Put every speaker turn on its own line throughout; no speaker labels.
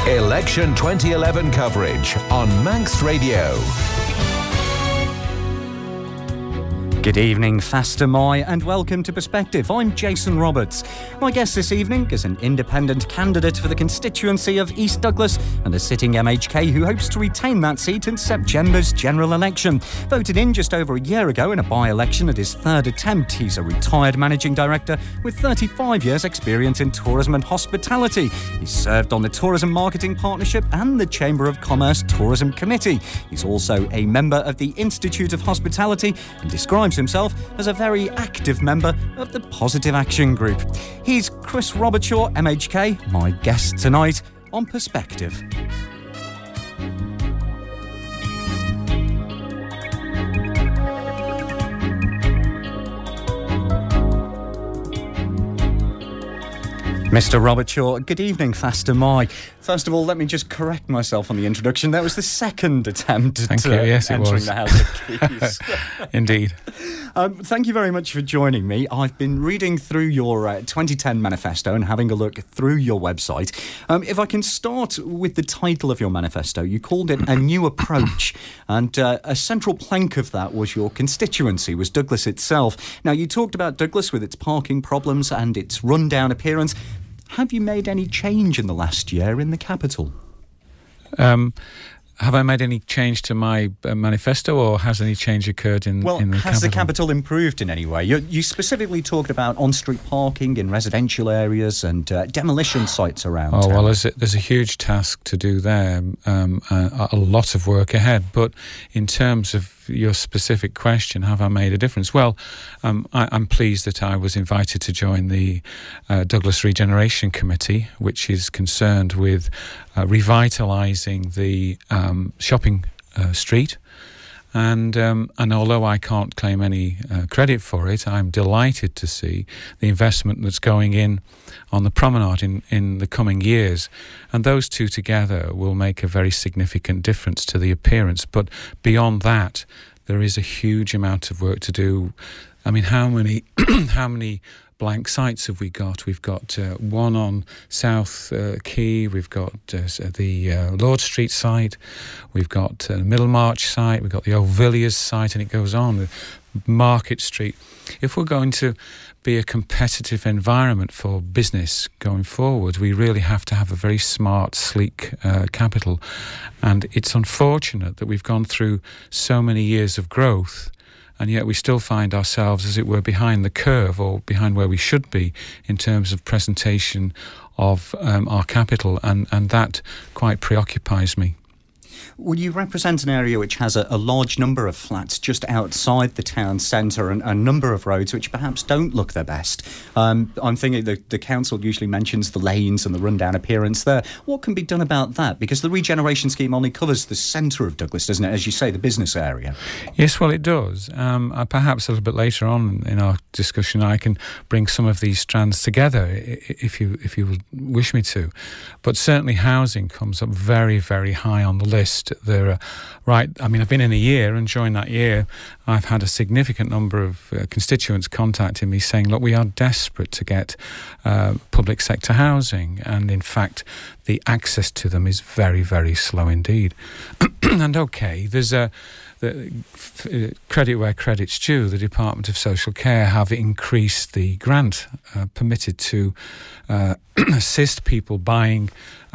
Election 2011 coverage on Manx Radio.
Good evening, Fastyr mhaith, and welcome to Perspective. I'm Jason Roberts. My guest this evening is an independent candidate for the constituency of East Douglas and a sitting MHK who hopes to retain that seat in September's general election. Voted in just over a year ago in a by-election at his third attempt, he's a retired managing director with 35 years' experience in tourism and hospitality. He's served on the Tourism Marketing Partnership and the Chamber of Commerce Tourism Committee. He's also a member of the Institute of Hospitality and describes himself as a very active member of the Positive Action Group. He's Chris Robertshaw, MHK, my guest tonight on Perspective. Mr. Robertshaw, good evening, Fastyr mhaith. First of all, let me just correct myself on the introduction. That was the second attempt at entering the House of Keys.
Indeed.
Thank you very much for joining me. I've been reading through your 2010 manifesto and having a look through your website. If I can start with the title of your manifesto, you called it A New Approach, and a central plank of that was your constituency, was Douglas itself. Now, you talked about Douglas with its parking problems and its rundown appearance. Have you made any change in the last year in the capital?
Have I made any change to my manifesto, or has any change occurred in the capital?
Well, has the capital improved in any way? You specifically talked about on-street parking in residential areas and demolition sites around town.
Well, there's a huge task to do there, a lot of work ahead. But in terms of your specific question, have I made a difference? Well, I'm pleased that I was invited to join the Douglas Regeneration Committee, which is concerned with revitalising the shopping street. And although I can't claim any credit for it, I'm delighted to see the investment that's going in on the promenade in the coming years. And those two together will make a very significant difference to the appearance. But beyond that, there is a huge amount of work to do. I mean, how many blank sites have we got? We've got one on South Quay, we've got the Lord Street site, we've got Middlemarch site, we've got the Old Villiers site, and it goes on, Market Street. If we're going to be a competitive environment for business going forward, we really have to have a very smart, sleek capital. And it's unfortunate that we've gone through so many years of growth, and yet we still find ourselves, as it were, behind the curve, or behind where we should be in terms of presentation of our capital, and that quite preoccupies me.
Well, you represent an area which has a large number of flats just outside the town centre and a number of roads which perhaps don't look their best. I'm thinking the council usually mentions the lanes and the rundown appearance there. What can be done about that? Because the regeneration scheme only covers the centre of Douglas, doesn't it? As you say, the business area.
Yes, well, it does. Perhaps a little bit later on in our discussion, I can bring some of these strands together if you would wish me to. But certainly housing comes up very, very high on the list. I've been in a year, and during that year I've had a significant number of constituents contacting me saying, look, we are desperate to get public sector housing, and in fact the access to them is very, very slow indeed. And okay, there's credit where credit's due. The Department of Social Care have increased the grant permitted to assist people buying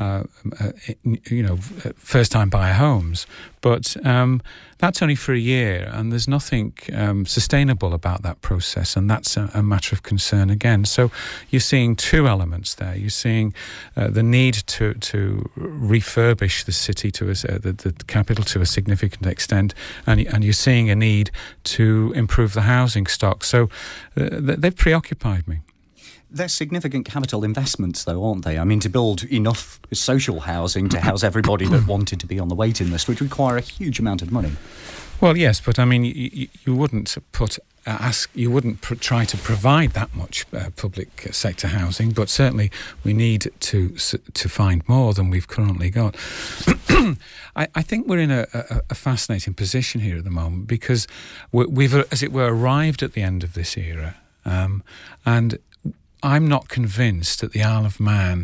first-time buyer homes, but that's only for a year, and there's nothing sustainable about that process, and that's a matter of concern again. So you're seeing two elements there. You're seeing the need to refurbish the city to the capital to a significant extent, and you're seeing a need to improve the housing stock. So they've preoccupied me.
They're significant capital investments, though, aren't they? I mean, to build enough social housing to house everybody that wanted to be on the waiting list would require a huge amount of money.
Well, yes, but I mean, you wouldn't try to provide that much public sector housing, but certainly we need to find more than we've currently got. I think we're in a fascinating position here at the moment, because we've, as it were, arrived at the end of this era, and I'm not convinced that the Isle of Man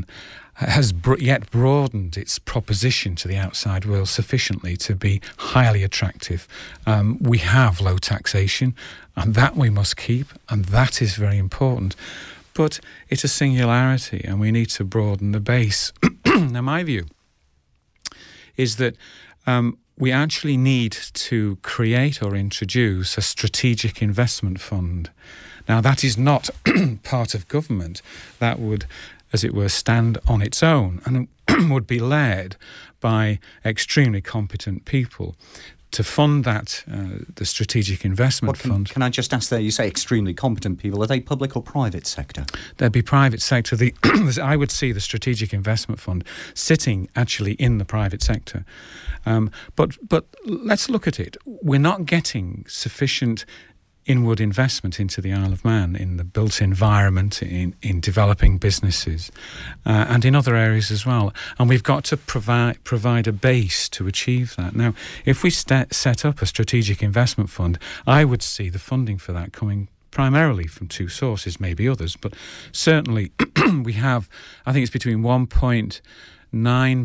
has yet broadened its proposition to the outside world sufficiently to be highly attractive. We have low taxation, and that we must keep, and that is very important. But it's a singularity, and we need to broaden the base. Now, my view is that we actually need to create or introduce a strategic investment fund. Now, that is not part of government. That would, as it were, stand on its own and would be led by extremely competent people to fund that, the strategic investment fund.
Can I just ask there, you say extremely competent people, are they public or private sector?
There'd be private sector. I would see the strategic investment fund sitting actually in the private sector. But let's look at it. We're not getting sufficient inward investment into the Isle of Man in the built environment, in developing businesses, and in other areas as well. And we've got to provide a base to achieve that. Now, if we set up a strategic investment fund, I would see the funding for that coming primarily from two sources, maybe others, but certainly we have, I think it's between 1.7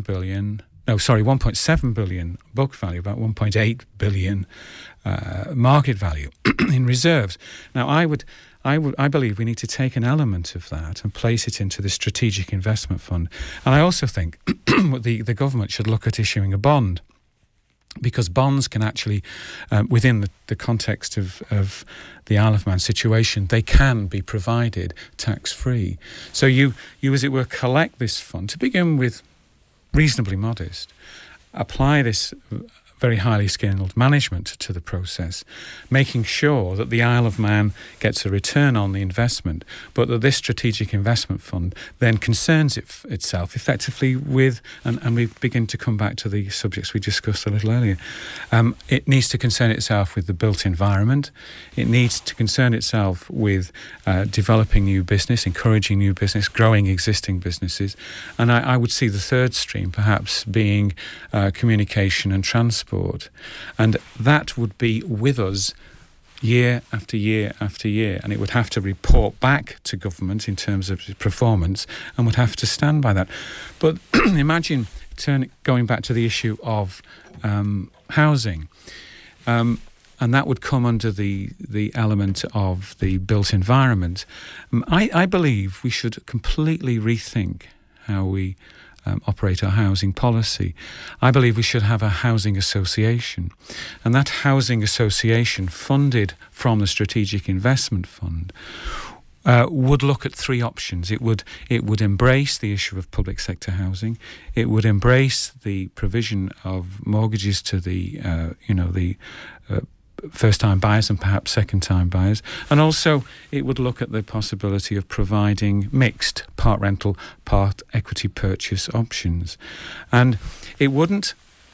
billion book value, about 1.8 billion market value in reserves. Now, I believe we need to take an element of that and place it into the strategic investment fund. And I also think the government should look at issuing a bond, because bonds can actually, within the context of the Isle of Man situation, they can be provided tax-free. So you, as it were, collect this fund to begin with, reasonably modest, apply this very highly skilled management to the process, making sure that the Isle of Man gets a return on the investment, but that this strategic investment fund then concerns itself effectively with, and we begin to come back to the subjects we discussed a little earlier, it needs to concern itself with the built environment. It needs to concern itself with developing new business, encouraging new business, growing existing businesses. And I would see the third stream perhaps being communication and transport. And that would be with us year after year after year, and it would have to report back to government in terms of performance and would have to stand by that. But imagine going back to the issue of housing, and that would come under the element of the built environment. I believe we should completely rethink how we operate our housing policy. I believe we should have a housing association, and that housing association, funded from the Strategic Investment Fund, would look at three options. It would embrace the issue of public sector housing. It would embrace the provision of mortgages to the first-time buyers and perhaps second-time buyers. And also it would look at the possibility of providing mixed part rental, part equity purchase options. And it wouldn't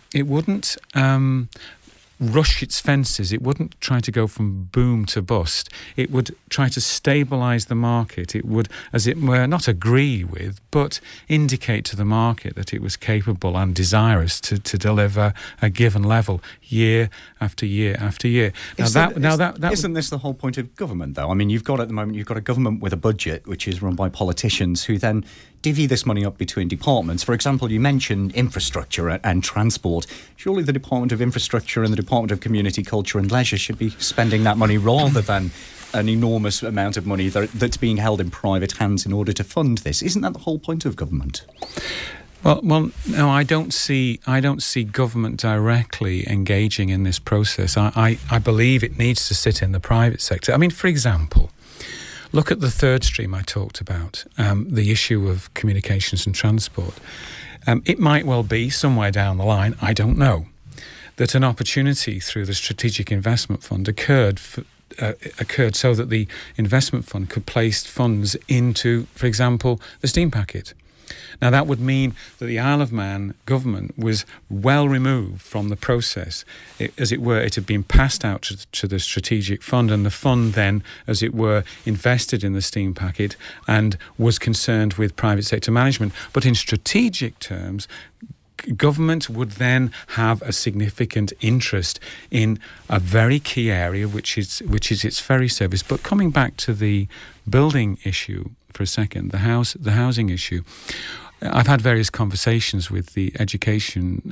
rush its fences. It wouldn't try to go from boom to bust. It would try to stabilise the market. It would, as it were, not agree with, but indicate to the market that it was capable and desirous to deliver a given level year after year after year.
Isn't this the whole point of government, though? I mean, at the moment you've got a government with a budget which is run by politicians who then divvy this money up between departments. For example, you mentioned infrastructure and transport. Surely the Department of Infrastructure and the Department of Community, Culture and Leisure should be spending that money rather than an enormous amount of money that's being held in private hands in order to fund this. Isn't that the whole point of government?
Well, no, I don't see government directly engaging in this process. I believe it needs to sit in the private sector. I mean, for example, look at the third stream I talked about, the issue of communications and transport. It might well be somewhere down the line, I don't know, that an opportunity through the Strategic Investment Fund occurred so that the investment fund could place funds into, for example, the steam packet. Now, that would mean that the Isle of Man government was well removed from the process. As it were, it had been passed out to the strategic fund, and the fund then, as it were, invested in the steam packet and was concerned with private sector management. But in strategic terms, government would then have a significant interest in a very key area, which is its ferry service. But coming back to the building issue for a second, the housing issue, I've had various conversations with the education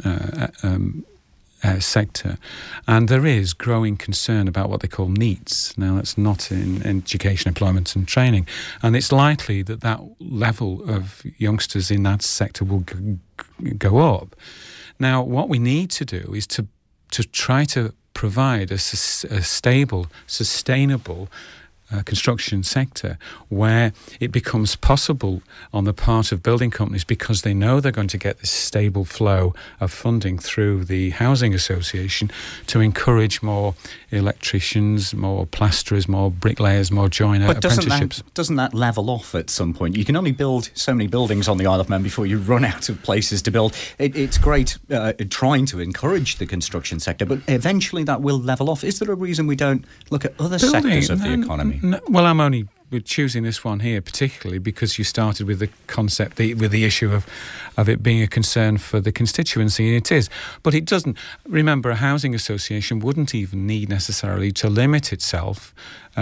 sector, and there is growing concern about what they call NEETs. Now, that's not in education, employment and training, and it's likely that that level of youngsters in that sector will go up. Now, what we need to do is to try to provide a stable, sustainable construction sector where it becomes possible on the part of building companies, because they know they're going to get this stable flow of funding through the Housing Association, to encourage more electricians, more plasterers, more bricklayers, more joiner apprenticeships.
Doesn't that level off at some point? You can only build so many buildings on the Isle of Man before you run out of places to build. It's great trying to encourage the construction sector, but eventually that will level off. Is there a reason we don't look at other sectors of the economy?
Well, I'm only choosing this one here particularly because you started with the concept, with the issue of it being a concern for the constituency, and it is. But it doesn't. Remember, a housing association wouldn't even need necessarily to limit itself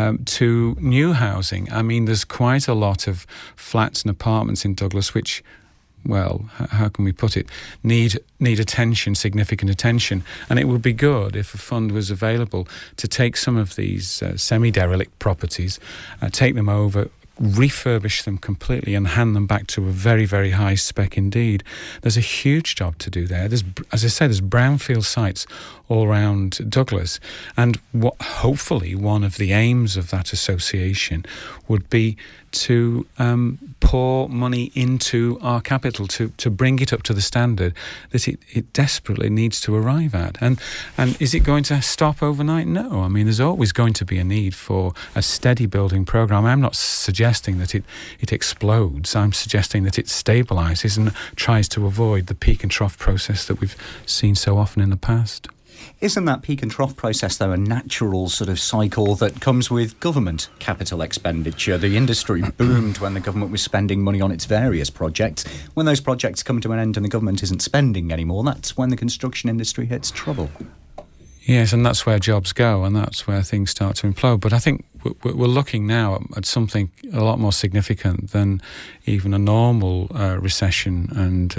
to new housing. I mean, there's quite a lot of flats and apartments in Douglas which, well, how can we put it, need attention, significant attention. And it would be good if a fund was available to take some of these semi-derelict properties, take them over, refurbish them completely and hand them back to a very, very high spec indeed. There's a huge job to do there. There's, as I say, there's brownfield sites all around Douglas, and hopefully one of the aims of that association would be to pour money into our capital to bring it up to the standard that it desperately needs to arrive at. And is it going to stop overnight? No. I mean, there's always going to be a need for a steady building programme. I'm not suggesting that it explodes. I'm suggesting that it stabilises and tries to avoid the peak and trough process that we've seen so often in the past.
Isn't that peak and trough process, though, a natural sort of cycle that comes with government capital expenditure? The industry boomed when the government was spending money on its various projects. When those projects come to an end and the government isn't spending anymore, that's when the construction industry hits trouble.
Yes, and that's where jobs go, and that's where things start to implode. But I think we're looking now at something a lot more significant than even a normal recession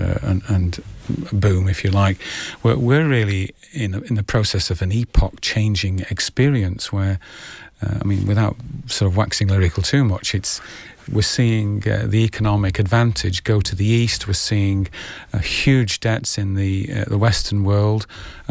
and boom, if you like. We're really in the process of an epoch-changing experience where, I mean, without sort of waxing lyrical too much, we're seeing the economic advantage go to the east. We're seeing huge debts in the Western world,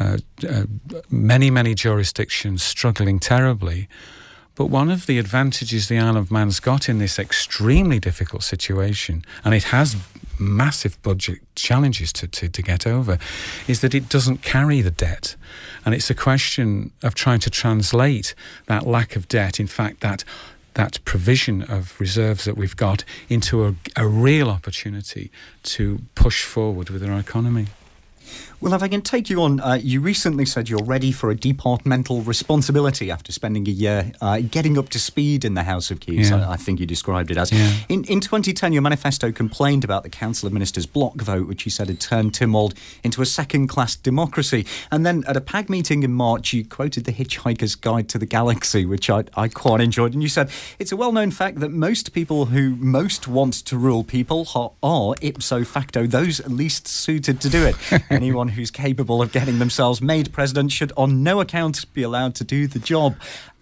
many jurisdictions struggling terribly. But one of the advantages the Isle of Man's got in this extremely difficult situation, and it has massive budget challenges to get over, is that it doesn't carry the debt. And it's a question of trying to translate that lack of debt, in fact, that provision of reserves that we've got, into a real opportunity to push forward with our economy.
Well, if I can take you on, you recently said you're ready for a departmental responsibility after spending a year getting up to speed in the House of Keys, I think you described it as. Yeah. In 2010, your manifesto complained about the Council of Ministers block vote, which you said had turned Tynwald into a second-class democracy. And then at a PAG meeting in March, you quoted The Hitchhiker's Guide to the Galaxy, which I quite enjoyed. And you said, it's a well-known fact that most people who most want to rule people are ipso facto those least suited to do it. Anyone who's capable of getting themselves made president should on no account be allowed to do the job.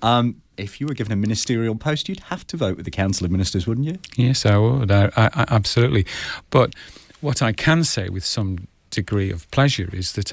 If you were given a ministerial post, you'd have to vote with the Council of Ministers, wouldn't you?
Yes, I would. I absolutely. But what I can say with some degree of pleasure is that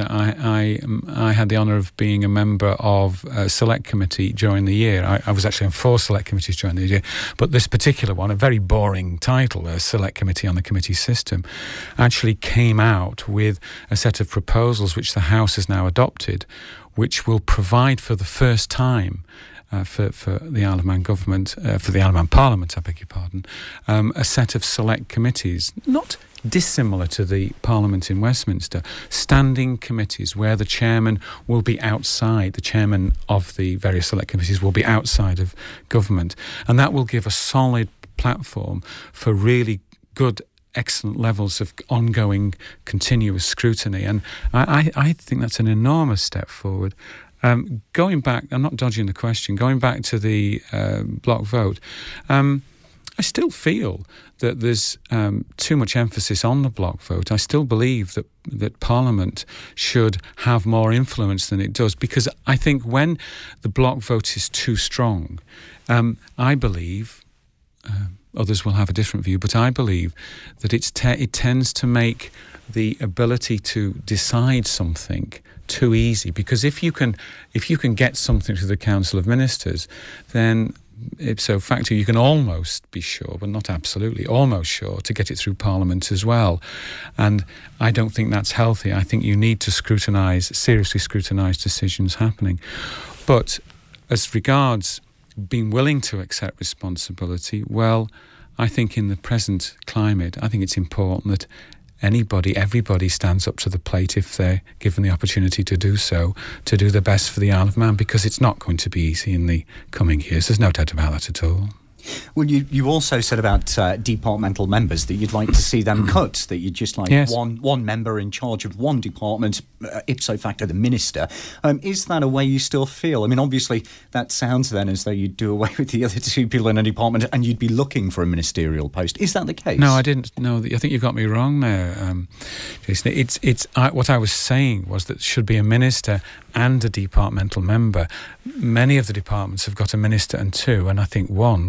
I had the honour of being a member of a select committee during the year. I was actually on 4 select committees during the year, but this particular one, a very boring title, a select committee on the committee system, actually came out with a set of proposals which the House has now adopted, which will provide for the first time for the Isle of Man government, for the Isle of Man Parliament, I beg your pardon, a set of select committees, not dissimilar to the Parliament in Westminster, standing committees where the chairman will be outside, the chairman of the various select committees will be outside of government. And that will give a solid platform for really good, excellent levels of ongoing, continuous scrutiny. And I think that's an enormous step forward. Going back, I'm not dodging the question, going back to the block vote, I still feel that there's too much emphasis on the block vote. I still believe that Parliament should have more influence than it does, because I think when the block vote is too strong, I believe, others will have a different view, but I believe that it tends to make the ability to decide something too easy. Because if you can get something to the Council of Ministers, then ipso facto you can almost be sure, but not absolutely, almost sure to get it through Parliament as well. And I don't think that's healthy. I think you need to seriously scrutinise decisions happening. But as regards being willing to accept responsibility, well, I think in the present climate, I think it's important that everybody stands up to the plate if they're given the opportunity to do so, to do the best for the Isle of Man, because it's not going to be easy in the coming years. There's no doubt about that at all.
Well, you also said about departmental members that you'd like to see them cut, that you'd just like
yes.
one member in charge of one department, ipso facto the minister. Is that a way you still feel? I mean, obviously, that sounds then as though you'd do away with the other two people in a department and you'd be looking for a ministerial post. Is that the case?
No, I didn't. No, I think you got me wrong there, Jason. What I was saying was that there should be a minister and a departmental member. Many of the departments have got a minister and two, and I think one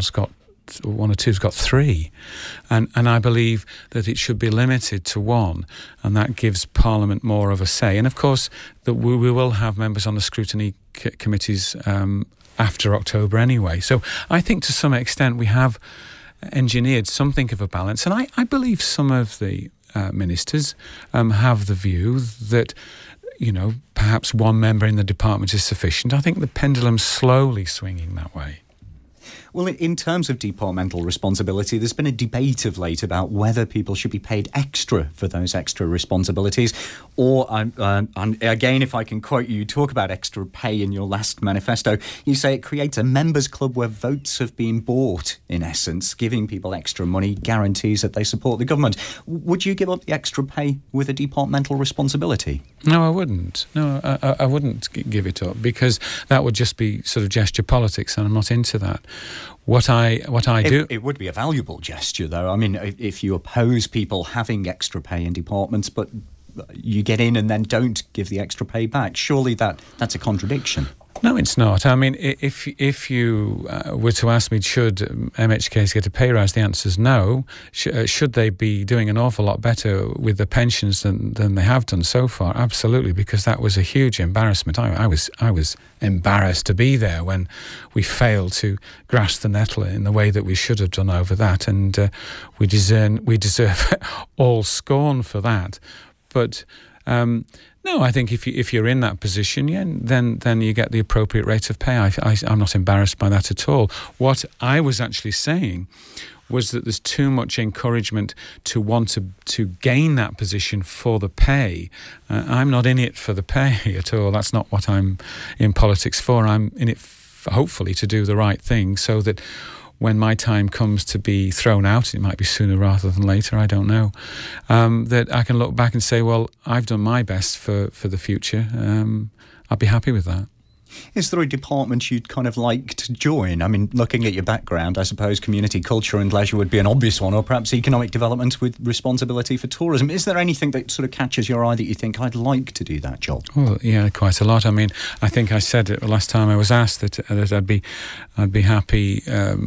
or two's got three. And I believe that it should be limited to one, and that gives Parliament more of a say. And of course, that we will have members on the scrutiny committees after October anyway. So I think to some extent we have engineered something of a balance. And I believe some of the ministers have the view that, perhaps one member in the department is sufficient. I think the pendulum's slowly swinging that way.
Well, in terms of departmental responsibility, there's been a debate of late about whether people should be paid extra for those extra responsibilities. Or, and again, if I can quote you talk about extra pay in your last manifesto. You say it creates a members' club where votes have been bought, in essence, giving people extra money guarantees that they support the government. Would you give up the extra pay with a departmental responsibility?
No, I wouldn't. No, I wouldn't give it up, because that would just be sort of gesture politics, and I'm not into that. What I do...
It would be a valuable gesture, though. I mean, if you oppose people having extra pay in departments, but you get in and then don't give the extra pay back, surely that's a contradiction.
No, it's not. I mean, if you were to ask me, should MHKs get a pay rise, the answer is no. Should they be doing an awful lot better with the pensions than they have done so far? Absolutely, because that was a huge embarrassment. I was embarrassed to be there when we failed to grasp the nettle in the way that we should have done over that, and we deserve all scorn for that. But no, I think if you're in that position, then you get the appropriate rate of pay. I'm not embarrassed by that at all. What I was actually saying was that there's too much encouragement to want to gain that position for the pay. I'm not in it for the pay at all. That's not what I'm in politics for. I'm in it, hopefully, to do the right thing, so that when my time comes to be thrown out, it might be sooner rather than later, I don't know, that I can look back and say, well, I've done my best for the future. I'd be happy with that.
Is there a department you'd kind of like to join? I mean, looking at your background, I suppose community, culture and leisure would be an obvious one, or perhaps economic development with responsibility for tourism. Is there anything that sort of catches your eye that you think, I'd like to do that job?
Well, yeah, quite a lot. I mean, I think I said it last time I was asked that I'd be happy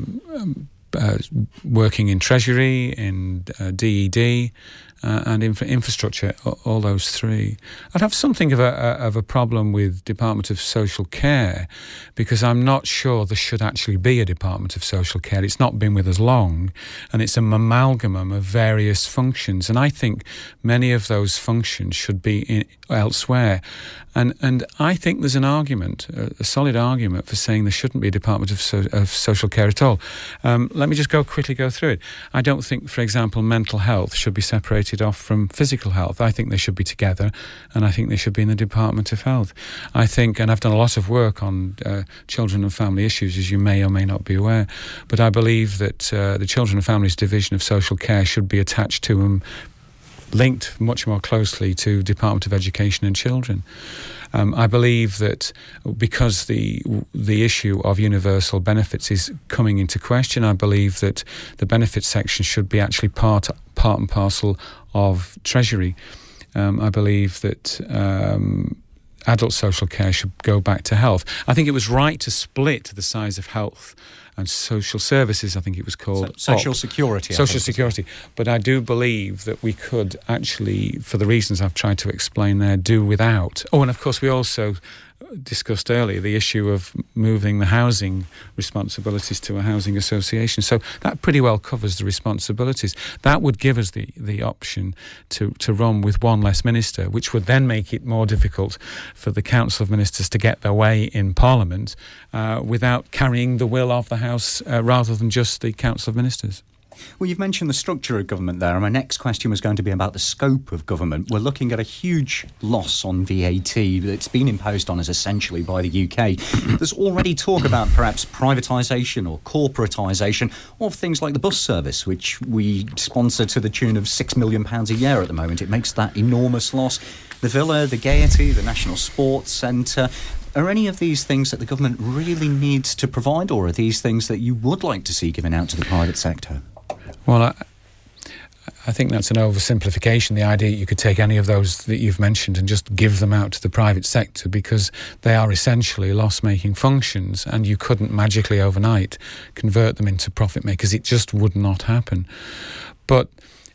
working in Treasury, in DED, and infrastructure, all those three. I'd have something of a problem with Department of Social Care, because I'm not sure there should actually be a Department of Social Care. It's not been with us long, and it's an amalgam of various functions, and I think many of those functions should be elsewhere. And I think there's an argument, a solid argument, for saying there shouldn't be a Department of Social Care at all. Let me just quickly go through it. I don't think, for example, mental health should be separated off from physical health. I think they should be together, and I think they should be in the Department of Health. I think, and I've done a lot of work on children and family issues, as you may or may not be aware, but I believe that the Children and Families Division of Social Care should be attached to linked much more closely to Department of Education and Children. I believe that because the issue of universal benefits is coming into question, I believe that the benefits section should be actually part and parcel of Treasury. I believe that adult social care should go back to health. I think it was right to split the size of health and social services, I think it was called.
Social security.
Social security. But I do believe that we could actually, for the reasons I've tried to explain there, do without. Oh, and of course we also discussed earlier the issue of moving the housing responsibilities to a housing association. So that pretty well covers the responsibilities. That would give us the option to run with one less minister, which would then make it more difficult for the Council of Ministers to get their way in Parliament without carrying the will of the House rather than just the Council of Ministers.
Well, you've mentioned the structure of government there, and my next question was going to be about the scope of government. We're looking at a huge loss on VAT that's been imposed on us essentially by the UK. There's already talk about perhaps privatisation or corporatisation of things like the bus service, which we sponsor to the tune of £6 million a year at the moment. It makes that enormous loss. The Villa, the Gaiety, the National Sports Centre. Are any of these things that the government really needs to provide, or are these things that you would like to see given out to the private sector?
Well, I think that's an oversimplification, the idea that you could take any of those that you've mentioned and just give them out to the private sector, because they are essentially loss-making functions and you couldn't magically overnight convert them into profit makers. It just would not happen. But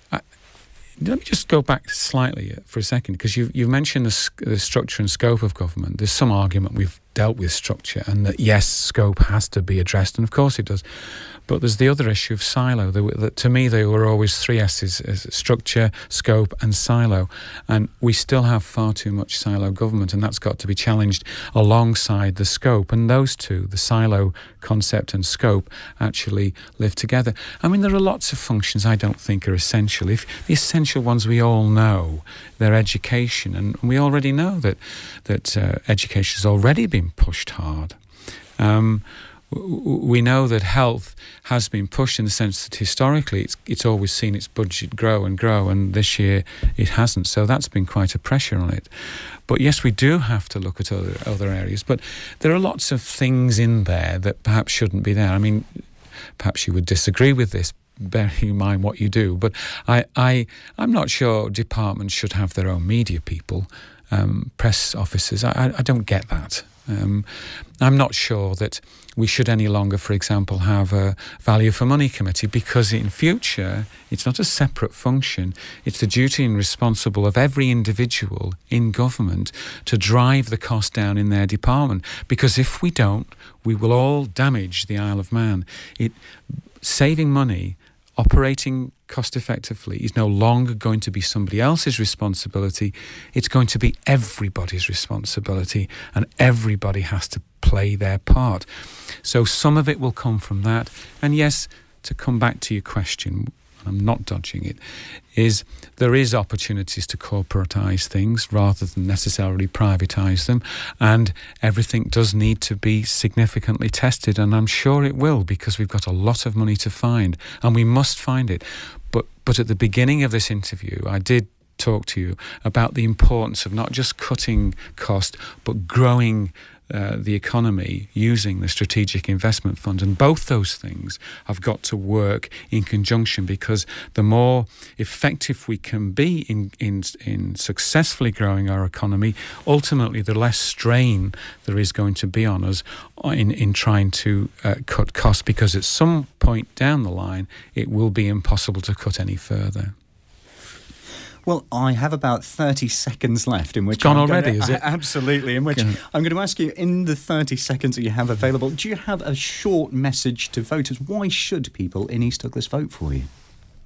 let me just go back slightly for a second, because you've mentioned the structure and scope of government. There's some argument we've dealt with structure and that, yes, scope has to be addressed, and of course it does. But there's the other issue of silo. To me, they were always three S's: structure, scope and silo. And we still have far too much silo government, and that's got to be challenged alongside the scope. And those two, the silo concept and scope, actually live together. I mean, there are lots of functions I don't think are essential. If the essential ones we all know, they're education, and we already know that education has already been pushed hard. We know that health has been pushed in the sense that historically it's always seen its budget grow and grow, and this year it hasn't. So that's been quite a pressure on it. But yes, we do have to look at other areas. But there are lots of things in there that perhaps shouldn't be there. I mean, perhaps you would disagree with this, bearing in mind what you do. But I'm not sure departments should have their own media people, press officers. I don't get that. I'm not sure that we should any longer, for example, have a value for money committee, because in future it's not a separate function. It's the duty and responsible of every individual in government to drive the cost down in their department, because if we don't, we will all damage the Isle of Man. Saving money, operating cost effectively, is no longer going to be somebody else's responsibility. It's going to be everybody's responsibility, and everybody has to play their part. So some of it will come from that. And yes, to come back to your question, I'm not dodging it, is there is opportunities to corporatise things rather than necessarily privatise them, and everything does need to be significantly tested, and I'm sure it will, because we've got a lot of money to find and we must find it. But at the beginning of this interview I did talk to you about the importance of not just cutting cost but growing the economy using the Strategic Investment Fund, and both those things have got to work in conjunction, because the more effective we can be in successfully growing our economy, ultimately the less strain there is going to be on us in trying to cut costs, because at some point down the line it will be impossible to cut any further.
Well, I have about 30 seconds left in which...
It's gone already, is it?
Absolutely, in which I'm going to ask you, in the 30 seconds that you have available, do you have a short message to voters? Why should people in East Douglas vote for you?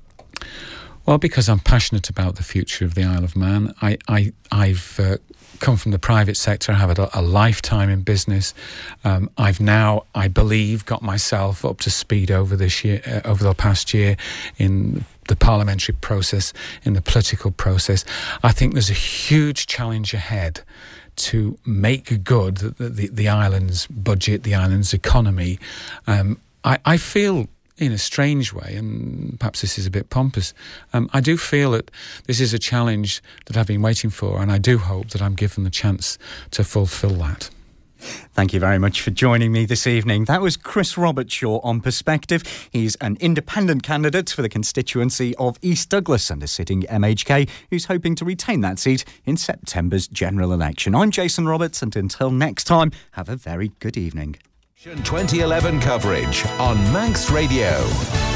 Well, because I'm passionate about the future of the Isle of Man. I've come from the private sector. I have a lifetime in business. I've now, I believe, got myself up to speed over the past year in the parliamentary process, in the political process. I think there's a huge challenge ahead to make good the island's budget, the island's economy. I feel in a strange way, and perhaps this is a bit pompous, I do feel that this is a challenge that I've been waiting for, and I do hope that I'm given the chance to fulfil that.
Thank you very much for joining me this evening. That was Chris Robertshaw on Perspective. He's an independent candidate for the constituency of East Douglas and a sitting MHK who's hoping to retain that seat in September's general election. I'm Jason Roberts, and until next time, have a very good evening.
2011 coverage on Manx Radio.